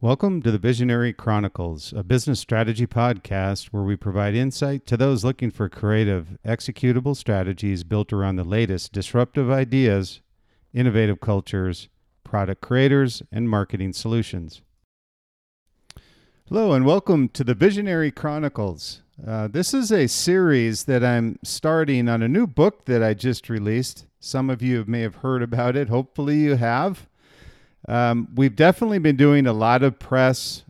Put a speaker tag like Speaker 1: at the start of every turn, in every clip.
Speaker 1: Welcome to the Visionary Chronicles, a business strategy podcast where we provide insight to those looking for creative, executable strategies built around the latest disruptive ideas, innovative cultures, product creators, and marketing solutions. Hello, and welcome to the Visionary Chronicles. This is a series that I'm starting on a new book that I just released. Some of you may have heard about it. Hopefully you have. We've definitely been doing a lot of press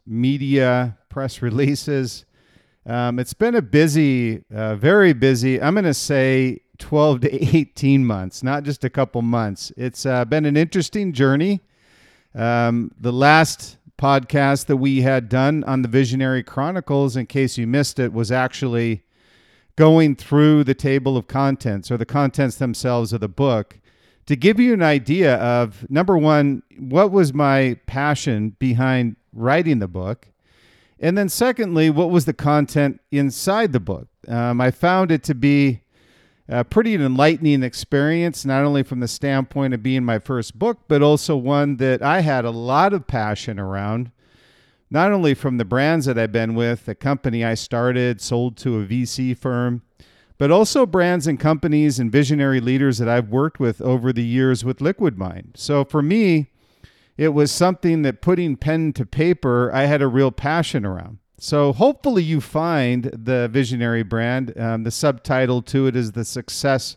Speaker 1: releases. It's been a busy, very busy, I'm going to say 12 to 18 months, not just a couple months. It's been an interesting journey. The last podcast that we had done on the Visionary Chronicles, in case you missed it, was actually going through the table of contents or the contents themselves of the book to give you an idea of, number one, what was my passion behind writing the book? And then secondly, what was the content inside the book? I found it to be a pretty enlightening experience, not only from the standpoint of being my first book, but also one that I had a lot of passion around, not only from the brands that I've been with, the company I started, sold to a VC firm, but also brands and companies and visionary leaders that I've worked with over the years with Liquid Mind. So for me, it was something that putting pen to paper, I had a real passion around. So hopefully you find the Visionary brand. The subtitle to it is The Success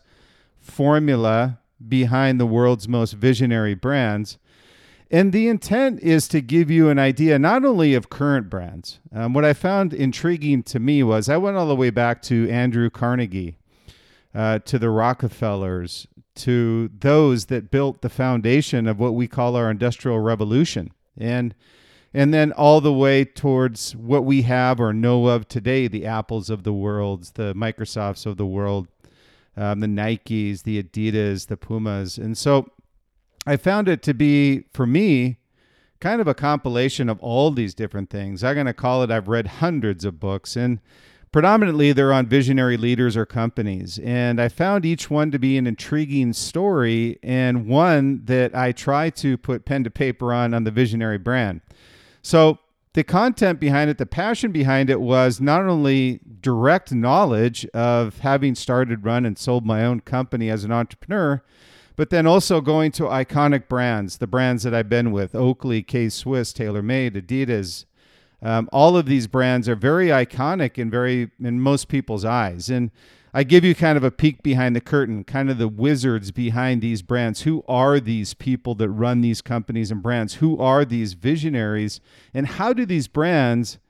Speaker 1: Formula Behind the World's Most Visionary Brands. And the intent is to give you an idea not only of current brands. What I found intriguing to me was I went all the way back to Andrew Carnegie, to the Rockefellers, to those that built the foundation of what we call our Industrial Revolution. And then all the way towards what we have or know of today, the Apples of the world, the Microsofts of the world, the Nikes, the Adidas, the Pumas. And so I found it to be, for me, kind of a compilation of all these different things. I'm going to call it, I've read hundreds of books, and predominantly they're on visionary leaders or companies. And I found each one to be an intriguing story and one that I try to put pen to paper on the Visionary brand. So the content behind it, the passion behind it was not only direct knowledge of having started, run, and sold my own company as an entrepreneur, but then also going to iconic brands, the brands that I've been with, Oakley, K-Swiss, TaylorMade, Adidas. All of these brands are very iconic and very in most people's eyes. And I give you kind of a peek behind the curtain, kind of the wizards behind these brands. Who are these people that run these companies and brands? Who are these visionaries? And how do these brands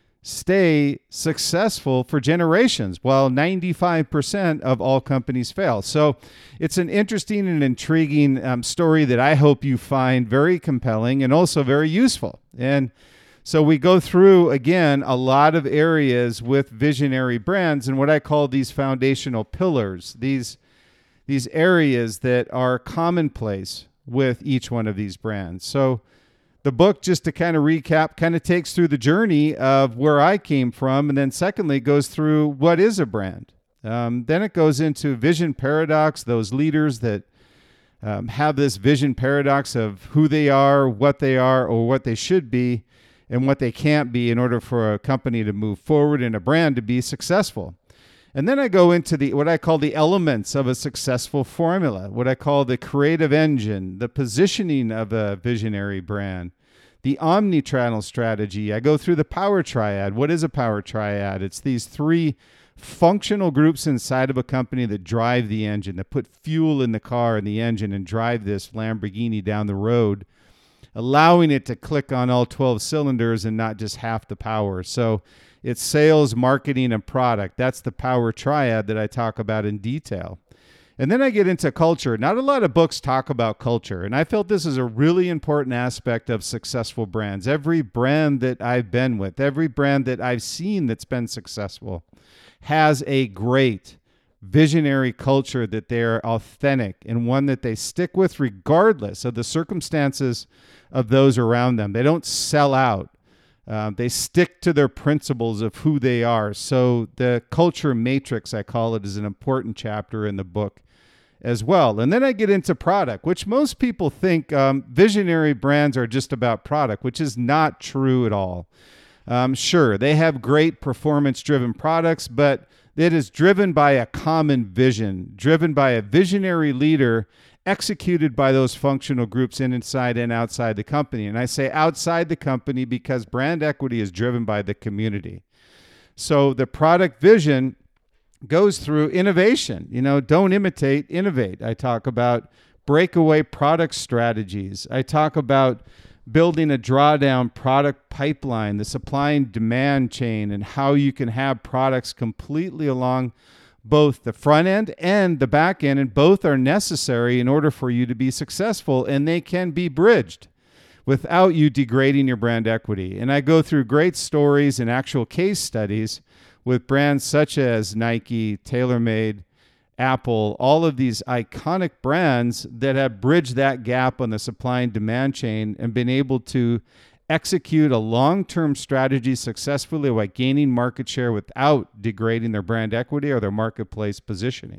Speaker 1: stay successful for generations while 95% of all companies fail? So it's an interesting and intriguing story that I hope you find very compelling and also very useful. And so we go through, again, a lot of areas with visionary brands and what I call these foundational pillars, these areas that are commonplace with each one of these brands. So the book, just to kind of recap, kind of takes through the journey of where I came from, and then secondly, goes through what is a brand. Then it goes into vision paradox, those leaders that have this vision paradox of who they are, or what they should be, and what they can't be in order for a company to move forward and a brand to be successful. And then I go into what I call the elements of a successful formula, what I call the creative engine, the positioning of a visionary brand, the omni-channel strategy. I go through the power triad. What is a power triad? It's these three functional groups inside of a company that drive the engine, that put fuel in the car and the engine and drive this Lamborghini down the road, allowing it to click on all 12 cylinders and not just half the power. So it's sales, marketing, and product. That's the power triad that I talk about in detail. And then I get into culture. Not a lot of books talk about culture, and I felt this is a really important aspect of successful brands. Every brand that I've been with, every brand that I've seen that's been successful has a great visionary culture, that they're authentic and one that they stick with regardless of the circumstances of those around them. They don't sell out. They stick to their principles of who they are. So the culture matrix, I call it, is an important chapter in the book. as well. And then I get into product, which most people think visionary brands are just about product, which is not true at all. Sure, they have great performance-driven products, but it is driven by a common vision, driven by a visionary leader, executed by those functional groups inside and outside the company. And I say outside the company because brand equity is driven by the community. So the product vision goes through innovation. Don't imitate, innovate. I talk about breakaway product strategies. I talk about building a drawdown product pipeline, the supply and demand chain, and how you can have products completely along both the front end and the back end, and both are necessary in order for you to be successful, and they can be bridged without you degrading your brand equity. And I go through great stories and actual case studies with brands such as Nike, TaylorMade, Apple, all of these iconic brands that have bridged that gap on the supply and demand chain and been able to execute a long-term strategy successfully by gaining market share without degrading their brand equity or their marketplace positioning.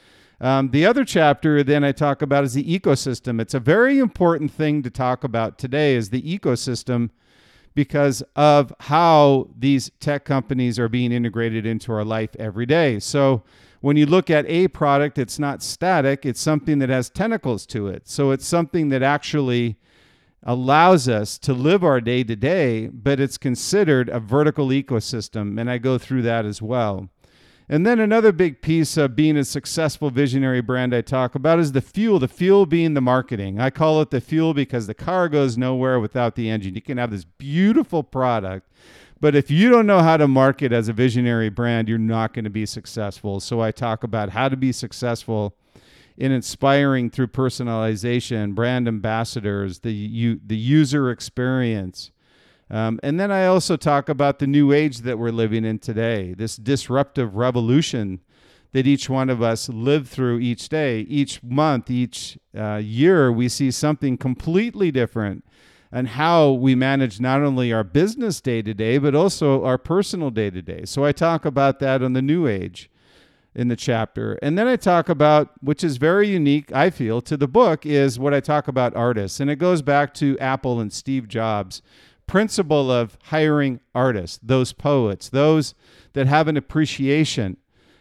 Speaker 1: The other chapter then I talk about is the ecosystem. It's a very important thing to talk about today, is the ecosystem, because of how these tech companies are being integrated into our life every day. So when you look at a product, it's not static. It's something that has tentacles to it. So it's something that actually allows us to live our day-to-day, but it's considered a vertical ecosystem, and I go through that as well. And then another big piece of being a successful visionary brand I talk about is the fuel being the marketing. I call it the fuel because the car goes nowhere without the engine. You can have this beautiful product, but if you don't know how to market as a visionary brand, you're not going to be successful. So I talk about how to be successful in inspiring through personalization, brand ambassadors, the user experience. And then I also talk about the new age that we're living in today, this disruptive revolution that each one of us live through each day, each month, each year. We see something completely different and how we manage not only our business day-to-day, but also our personal day-to-day. So I talk about that on the new age in the chapter. And then I talk about, which is very unique, I feel, to the book, is what I talk about artists. And it goes back to Apple and Steve Jobs' principle of hiring artists, those poets, those that have an appreciation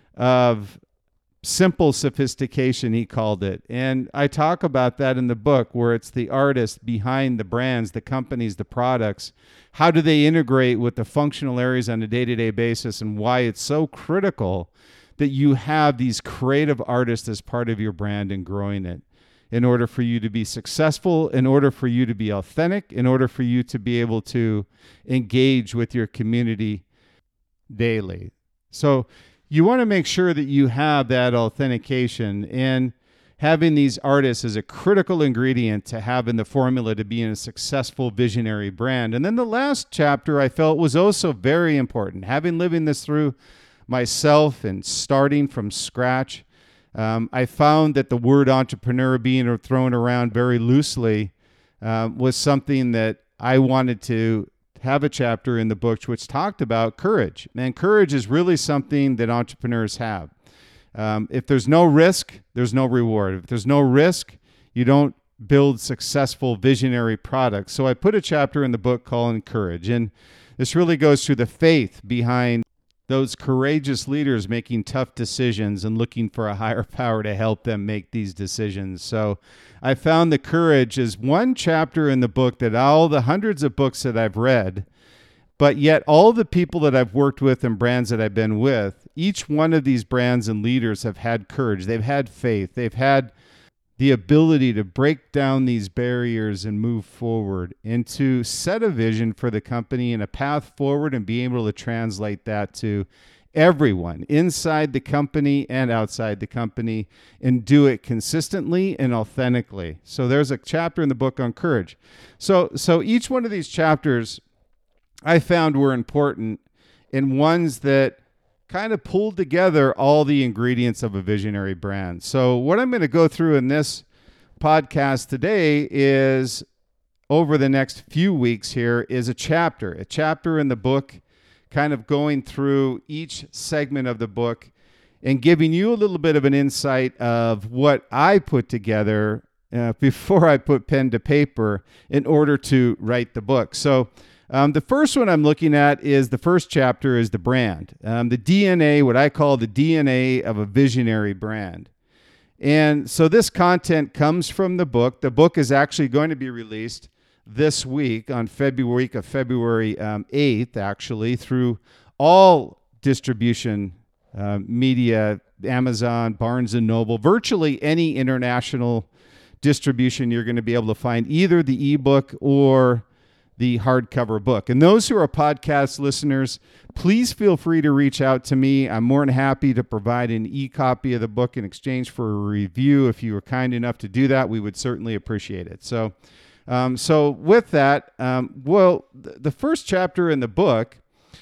Speaker 1: of simple sophistication, he called it. And I talk about that in the book, where it's the artists behind the brands, the companies, the products. How do they integrate with the functional areas on a day-to-day basis, and why it's so critical that you have these creative artists as part of your brand and growing it in order for you to be successful, in order for you to be authentic, in order for you to be able to engage with your community daily. So you want to make sure that you have that authentication, and having these artists is a critical ingredient to have in the formula to being a successful visionary brand. And then the last chapter I felt was also very important. Having living this through myself and starting from scratch, I found that the word entrepreneur being thrown around very loosely was something that I wanted to have a chapter in the book which talked about courage. And courage is really something that entrepreneurs have. If there's no risk, there's no reward. If there's no risk, you don't build successful visionary products. So I put a chapter in the book called Courage. And this really goes through the faith behind those courageous leaders making tough decisions and looking for a higher power to help them make these decisions. So I found the courage is one chapter in the book that all the hundreds of books that I've read, but yet all the people that I've worked with and brands that I've been with, each one of these brands and leaders have had courage. They've had faith. They've had the ability to break down these barriers and move forward and to set a vision for the company and a path forward, and be able to translate that to everyone inside the company and outside the company, and do it consistently and authentically. So there's a chapter in the book on courage. So each one of these chapters I found were important, and ones that kind of pulled together all the ingredients of a visionary brand. So what I'm going to go through in this podcast today is, over the next few weeks here, is a chapter in the book, kind of going through each segment of the book and giving you a little bit of an insight of what I put together before I put pen to paper in order to write the book. So the first one I'm looking at is the first chapter is the brand, the DNA, what I call the DNA of a visionary brand. And so this content comes from the book. The book is actually going to be released this week on February 8th, actually, through all distribution media, Amazon, Barnes & Noble, virtually any international distribution you're going to be able to find either the ebook or the hardcover book. And those who are podcast listeners, please feel free to reach out to me. I'm more than happy to provide an e-copy of the book in exchange for a review. If you were kind enough to do that, we would certainly appreciate it. So with that, the first chapter in the book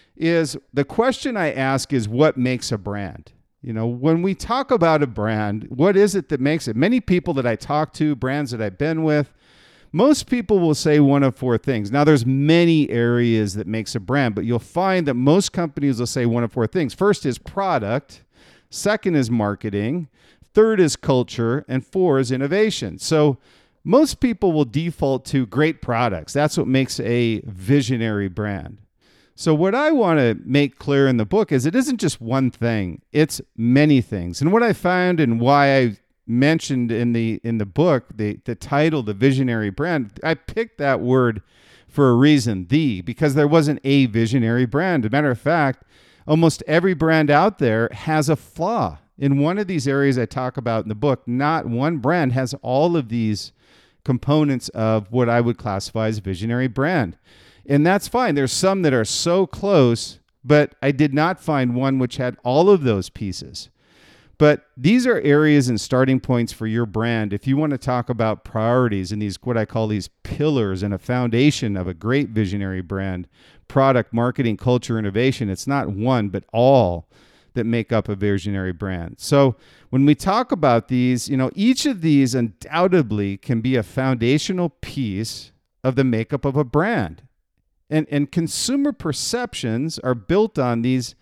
Speaker 1: is the question I ask is what makes a brand? You know, when we talk about a brand, what is it that makes it? Many people that I talk to, brands that I've been with, most people will say one of four things. Now, there's many areas that makes a brand, but you'll find that most companies will say one of four things. First is product. Second is marketing. Third is culture. And four is innovation. So most people will default to great products. That's what makes a visionary brand. So what I want to make clear in the book is it isn't just one thing. It's many things. And what I found and why I mentioned in the book, the title, the visionary brand, I picked that word for a reason, because there wasn't a visionary brand. As a matter of fact, almost every brand out there has a flaw. In one of these areas I talk about in the book, not one brand has all of these components of what I would classify as a visionary brand. And that's fine. There's some that are so close, but I did not find one which had all of those pieces. But these are areas and starting points for your brand. If you want to talk about priorities and these, what I call these pillars and a foundation of a great visionary brand, product, marketing, culture, innovation, it's not one, but all that make up a visionary brand. So when we talk about these, you know, each of these undoubtedly can be a foundational piece of the makeup of a brand. And consumer perceptions are built on these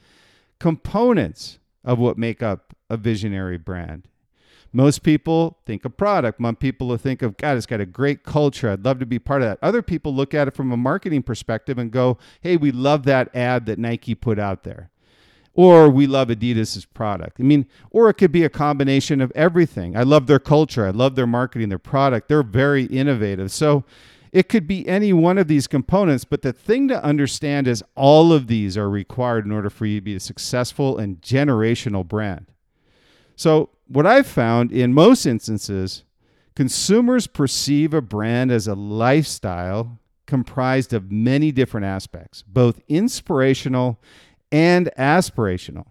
Speaker 1: components of what make up a visionary brand. Most people think of product. Most people will think of, God, it's got a great culture. I'd love to be part of that. Other people look at it from a marketing perspective and go, hey, we love that ad that Nike put out there. Or we love Adidas's product. I mean, or it could be a combination of everything. I love their culture. I love their marketing, their product. They're very innovative. So it could be any one of these components, but the thing to understand is all of these are required in order for you to be a successful and generational brand. So what I've found in most instances, consumers perceive a brand as a lifestyle comprised of many different aspects, both inspirational and aspirational,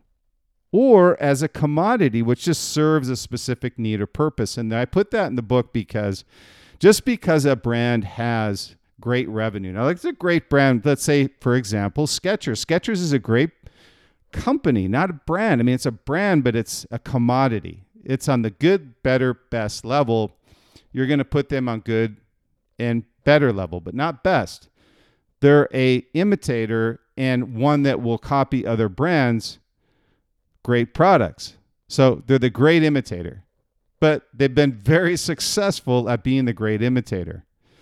Speaker 1: or as a commodity which just serves a specific need or purpose. And I put that in the book because just because a brand has great revenue. Now, it's a great brand. Let's say, for example, Skechers. Skechers is a great company, not a brand. I mean, it's a brand, but it's a commodity. It's on the good, better, best level. You're going to put them on good and better level, but not best. They're a imitator and one that will copy other brands' great products. So they're the great imitator. But they've been very successful at being the great imitator.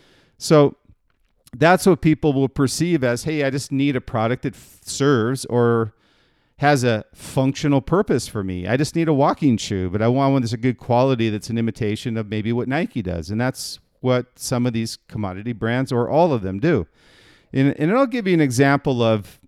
Speaker 1: So that's what people will perceive as, hey, I just need a product that serves or has a functional purpose for me. I just need a walking shoe, but I want one that's a good quality that's an imitation of maybe what Nike does. And that's what some of these commodity brands or all of them do. And I'll give you an example of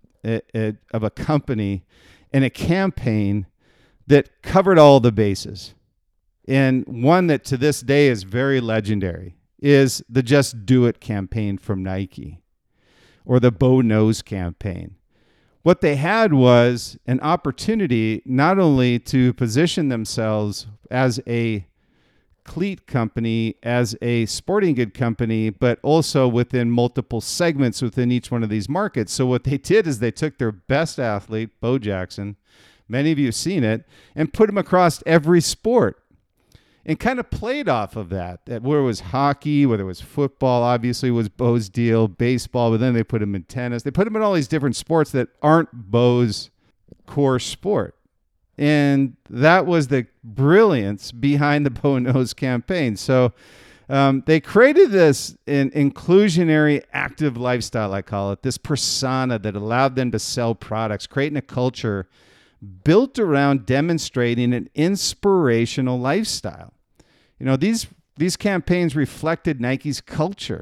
Speaker 1: a company and a campaign that covered all the bases. And one that to this day is very legendary is the Just Do It campaign from Nike or the Bo Knows campaign. What they had was an opportunity not only to position themselves as a cleat company, as a sporting good company, but also within multiple segments within each one of these markets. So what they did is they took their best athlete, Bo Jackson, many of you have seen it, and put him across every sport. And kind of played off of that, where it was hockey, whether it was football, obviously was Bo's deal, baseball, but then they put him in tennis. They put him in all these different sports that aren't Bo's core sport. And that was the brilliance behind the Bo Knows campaign. So they created this inclusionary active lifestyle, I call it, this persona that allowed them to sell products, creating a culture built around demonstrating an inspirational lifestyle. You know, these campaigns reflected Nike's culture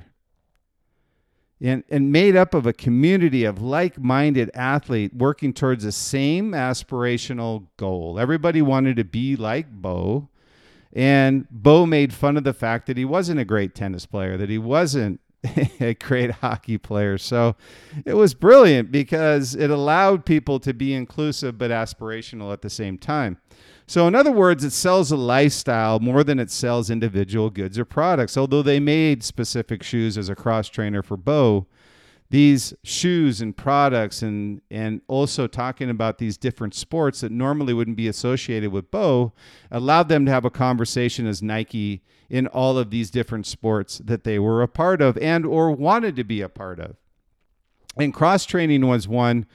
Speaker 1: and made up of a community of like-minded athletes working towards the same aspirational goal. Everybody wanted to be like Bo, and Bo made fun of the fact that he wasn't a great tennis player, that he wasn't a great hockey player. So it was brilliant because it allowed people to be inclusive but aspirational at the same time. So in other words, it sells a lifestyle more than it sells individual goods or products. Although they made specific shoes as a cross trainer for Bo, these shoes and products and also talking about these different sports that normally wouldn't be associated with Bo allowed them to have a conversation as Nike in all of these different sports that they were a part of and or wanted to be a part of. And cross training was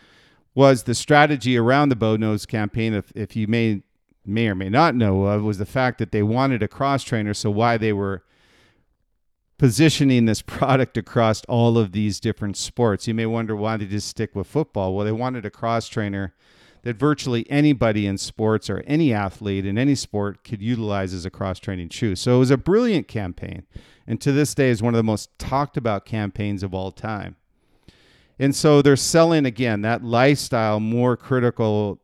Speaker 1: the strategy around the Bo Knows campaign. If you may or may not know of, was the fact that they wanted a cross trainer. So why they were positioning this product across all of these different sports. You may wonder why they just stick with football. Well, they wanted a cross trainer that virtually anybody in sports or any athlete in any sport could utilize as a cross-training shoe. So it was a brilliant campaign, and to this day is one of the most talked about campaigns of all time. And so they're selling, again, that lifestyle more critical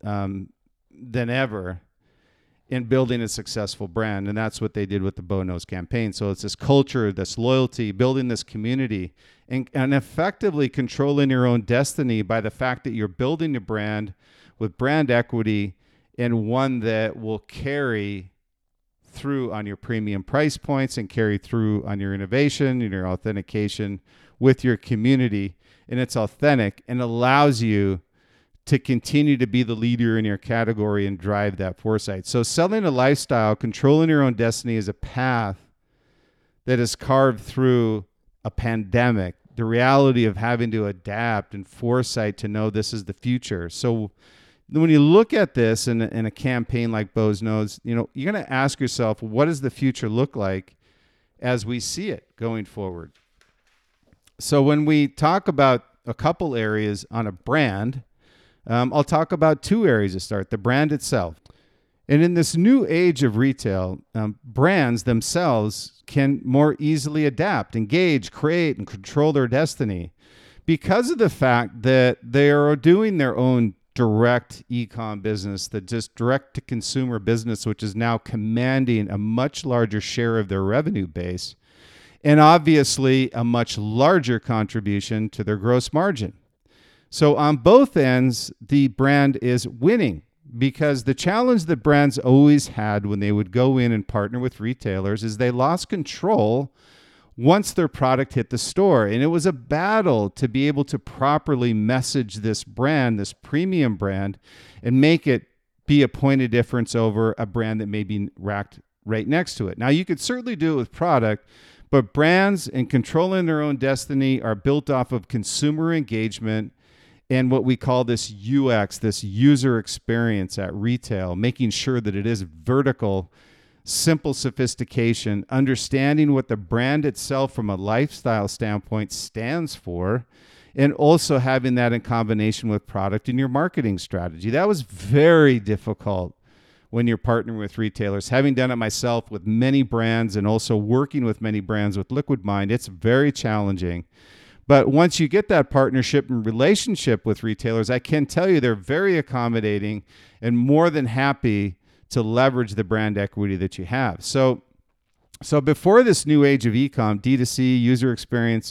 Speaker 1: than ever in building a successful brand, and that's what they did with the Bo Knows campaign. So it's this culture, this loyalty, building this community, and effectively controlling your own destiny by the fact that you're building a brand with brand equity and one that will carry through on your premium price points and carry through on your innovation and your authentication with your community. And it's authentic and allows you to continue to be the leader in your category and drive that foresight. So selling a lifestyle, controlling your own destiny is a path that is carved through a pandemic, the reality of having to adapt and foresight to know this is the future. So when you look at this in a campaign like Bo Knows, you know, you're going to ask yourself, what does the future look like as we see it going forward? So when we talk about a couple areas on a brand, I'll talk about two areas to start: the brand itself. And in this new age of retail, brands themselves can more easily adapt, engage, create, and control their destiny because of the fact that they are doing their own direct e-com business, the just direct-to-consumer business, which is now commanding a much larger share of their revenue base, and obviously a much larger contribution to their gross margin. So on both ends, the brand is winning, because the challenge that brands always had when they would go in and partner with retailers is they lost control once their product hit the store. And it was a battle to be able to properly message this brand, this premium brand, and make it be a point of difference over a brand that may be racked right next to it. Now, you could certainly do it with product, but brands and controlling their own destiny are built off of consumer engagement and what we call this UX, this user experience at retail, making sure that it is vertical, simple sophistication, understanding what the brand itself from a lifestyle standpoint stands for, and also having that in combination with product in your marketing strategy. That was very difficult when you're partnering with retailers. Having done it myself with many brands and also working with many brands with Liquid Mind, it's very challenging. But once you get that partnership and relationship with retailers, I can tell you they're very accommodating and more than happy to leverage the brand equity that you have. So before this new age of e-com, D2C, user experience,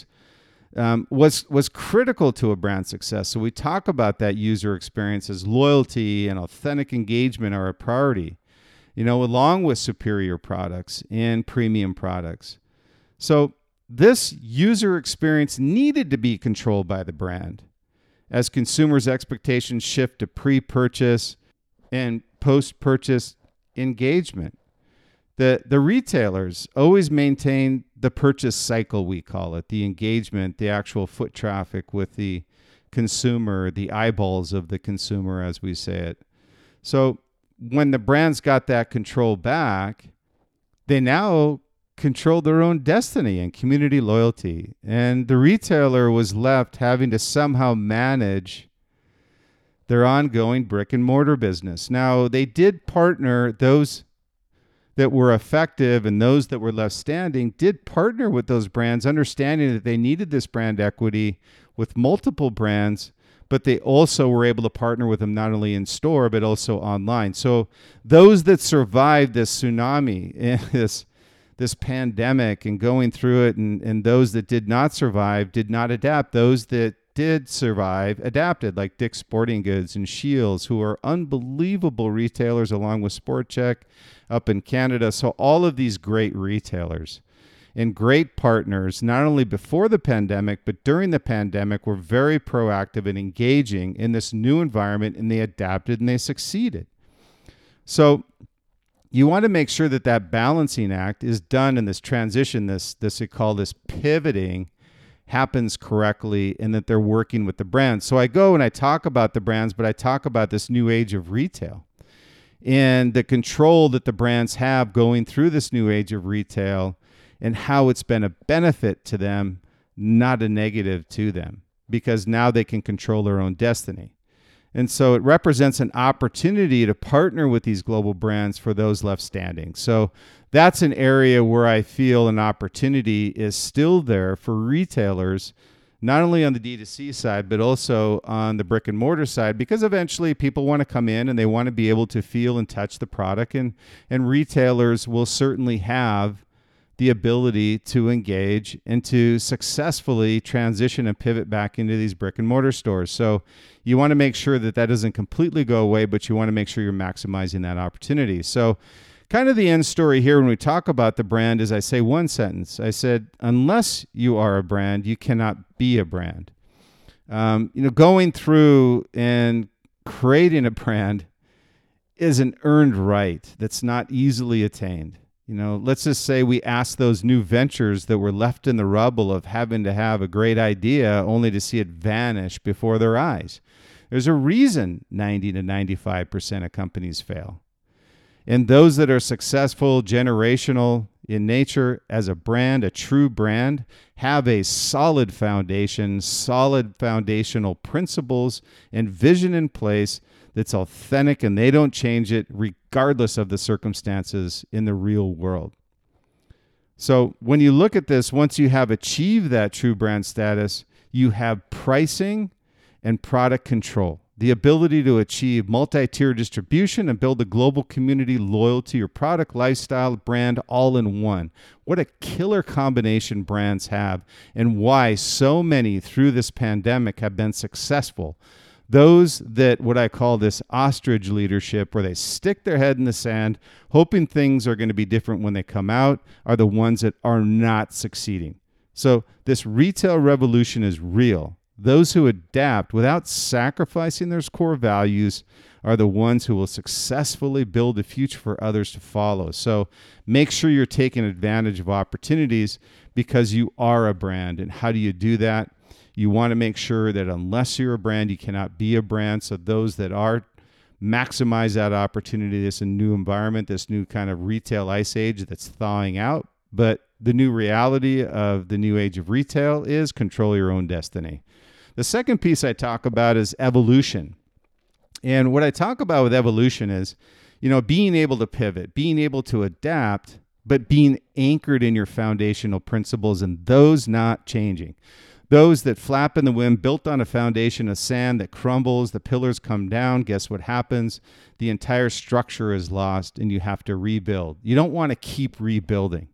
Speaker 1: was critical to a brand success. So we talk about that user experience as loyalty and authentic engagement are a priority, you know, along with superior products and premium products. So this user experience needed to be controlled by the brand as consumers' expectations shift to pre-purchase and post-purchase engagement. The retailers always maintain the purchase cycle, we call it, the engagement, the actual foot traffic with the consumer, the eyeballs of the consumer, as we say it. So when the brands got that control back, they now control their own destiny and community loyalty. And the retailer was left having to somehow manage their ongoing brick and mortar business. Now, they did partner, those that were effective and those that were left standing did partner with those brands, understanding that they needed this brand equity with multiple brands, but they also were able to partner with them not only in store, but also online. So those that survived this tsunami and this pandemic and going through it, and those that did not survive did not adapt. Those that did survive adapted, like Dick's Sporting Goods and Shields, who are unbelievable retailers, along with Sport Chek up in Canada. So all of these great retailers and great partners, not only before the pandemic, but during the pandemic, were very proactive and engaging in this new environment, and they adapted and they succeeded. So you want to make sure that that balancing act is done in this transition, this we call this pivoting, happens correctly, and that they're working with the brands. So I go and I talk about the brands, but I talk about this new age of retail and the control that the brands have going through this new age of retail, and how it's been a benefit to them, not a negative to them, because now they can control their own destiny. And so it represents an opportunity to partner with these global brands for those left standing. So that's an area where I feel an opportunity is still there for retailers, not only on the D2C side, but also on the brick and mortar side, because eventually people want to come in and they want to be able to feel and touch the product, and retailers will certainly have the ability to engage and to successfully transition and pivot back into these brick and mortar stores. So you want to make sure that that doesn't completely go away, but you want to make sure you're maximizing that opportunity. So kind of the end story here when we talk about the brand is I say one sentence. I said, unless you are a brand, you cannot be a brand. Going through and creating a brand is an earned right that's not easily attained. Let's just say we ask those new ventures that were left in the rubble of having to have a great idea only to see it vanish before their eyes. There's a reason 90 to 95% of companies fail. And those that are successful, generational in nature as a brand, a true brand, have a solid foundation, solid foundational principles and vision in place that's authentic, and they don't change it regardless of the circumstances in the real world. So when you look at this, once you have achieved that true brand status, you have pricing and product control, the ability to achieve multi-tier distribution and build a global community loyal to your product, lifestyle, brand, all in one. What a killer combination brands have, and why so many through this pandemic have been successful. Those that, what I call this ostrich leadership, where they stick their head in the sand, hoping things are going to be different when they come out, are the ones that are not succeeding. So this retail revolution is real. Those who adapt without sacrificing their core values are the ones who will successfully build a future for others to follow. So make sure you're taking advantage of opportunities, because you are a brand. And how do you do that? You want to make sure that unless you're a brand, you cannot be a brand. So those that are, maximize that opportunity, this new environment, this new kind of retail ice age that's thawing out. But the new reality of the new age of retail is control your own destiny. The second piece I talk about is evolution. And what I talk about with evolution is, being able to pivot, being able to adapt, but being anchored in your foundational principles and those not changing. Those that flap in the wind, built on a foundation of sand that crumbles, the pillars come down, guess what happens? The entire structure is lost and you have to rebuild. You don't want to keep rebuilding.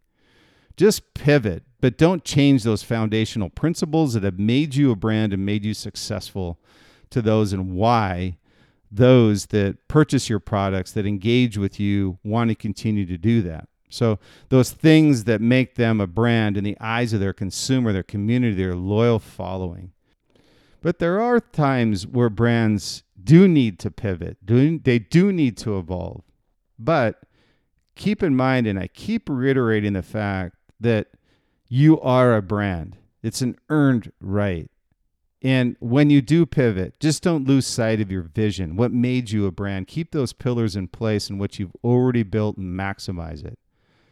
Speaker 1: Just pivot, but don't change those foundational principles that have made you a brand and made you successful to those, and why those that purchase your products, that engage with you, want to continue to do that. So those things that make them a brand in the eyes of their consumer, their community, their loyal following. But there are times where brands do need to pivot. They do need to evolve. But keep in mind, and I keep reiterating the fact that you are a brand. It's an earned right. And when you do pivot, just don't lose sight of your vision, what made you a brand. Keep those pillars in place and what you've already built and maximize it.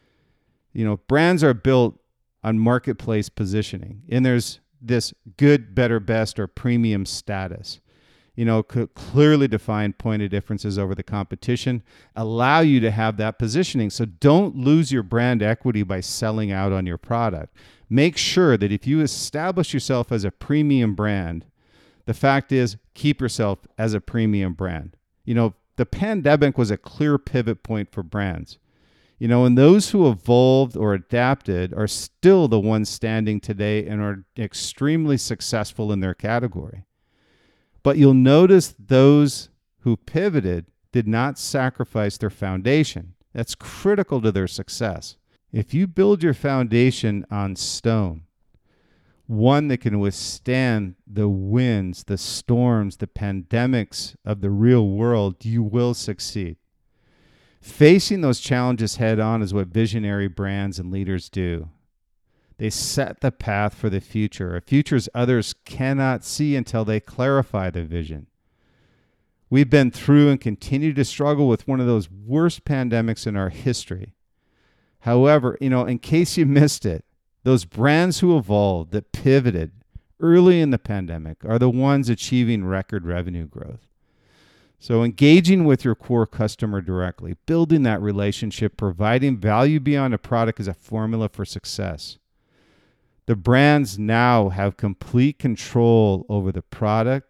Speaker 1: Brands are built on marketplace positioning, and there's this good, better, best, or premium status. Clearly defined point of differences over the competition, allow you to have that positioning. So don't lose your brand equity by selling out on your product. Make sure that if you establish yourself as a premium brand, the fact is, keep yourself as a premium brand. The pandemic was a clear pivot point for brands. And those who evolved or adapted are still the ones standing today and are extremely successful in their category. But you'll notice those who pivoted did not sacrifice their foundation. That's critical to their success. If you build your foundation on stone, one that can withstand the winds, the storms, the pandemics of the real world, you will succeed. Facing those challenges head on is what visionary brands and leaders do. They set the path for the future, a future others cannot see until they clarify the vision. We've been through and continue to struggle with one of those worst pandemics in our history. However, in case you missed it, those brands who evolved, that pivoted early in the pandemic, are the ones achieving record revenue growth. So engaging with your core customer directly, building that relationship, providing value beyond a product is a formula for success. The brands now have complete control over the product,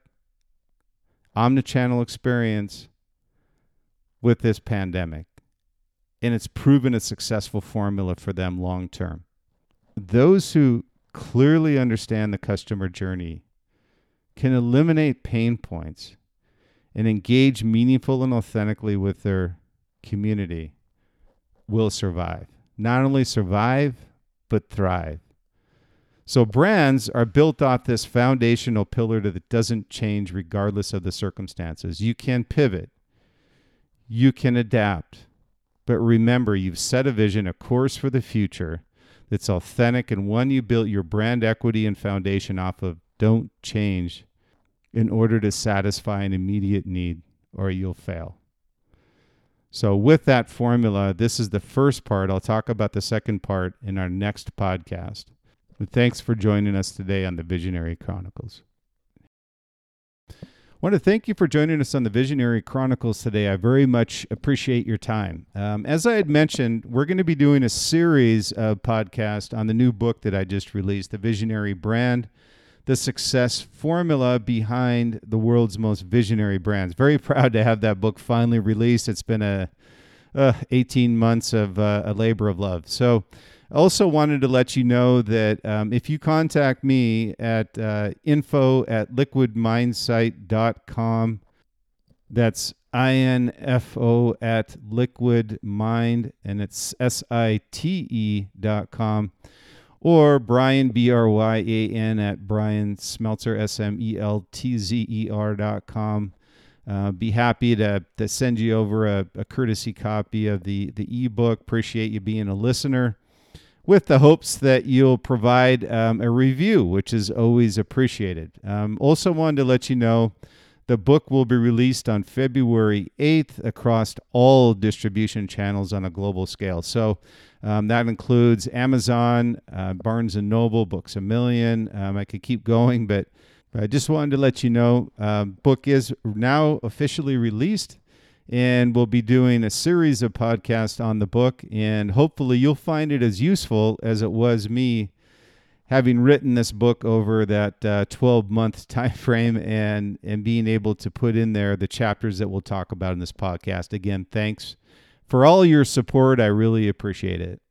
Speaker 1: omnichannel experience with this pandemic. And it's proven a successful formula for them long term. Those who clearly understand the customer journey can eliminate pain points and engage meaningful and authentically with their community will survive. Not only survive, but thrive. So brands are built off this foundational pillar that doesn't change regardless of the circumstances. You can pivot. You can adapt. But remember, you've set a vision, a course for the future that's authentic and one you built your brand equity and foundation off of. Don't change in order to satisfy an immediate need, or you'll fail. So with that formula, this is the first part. I'll talk about the second part in our next podcast. And thanks for joining us today on the Visionary Chronicles. I want to thank you for joining us on the Visionary Chronicles today. I very much appreciate your time. As I had mentioned, we're going to be doing a series of podcasts on the new book that I just released, The Visionary Brand, the success formula behind the world's most visionary brands. Very proud to have that book finally released. It's been 18 months of a labor of love. So I also wanted to let you know that if you contact me at info@liquidmindsight.com, that's info at liquidmind, and it's site.com, or Brian, Bryan, at Brian Smeltzer, SMELTZER.com. Be happy to send you over a courtesy copy of the ebook. Appreciate you being a listener, with the hopes that you'll provide a review, which is always appreciated. Also wanted to let you know the book will be released on February 8th across all distribution channels on a global scale. So that includes Amazon, Barnes & Noble, Books A Million. I could keep going, but I just wanted to let you know book is now officially released, and we'll be doing a series of podcasts on the book, and hopefully you'll find it as useful as it was me having written this book over that 12-month time frame and being able to put in there the chapters that we'll talk about in this podcast. Again, thanks for all your support. I really appreciate it.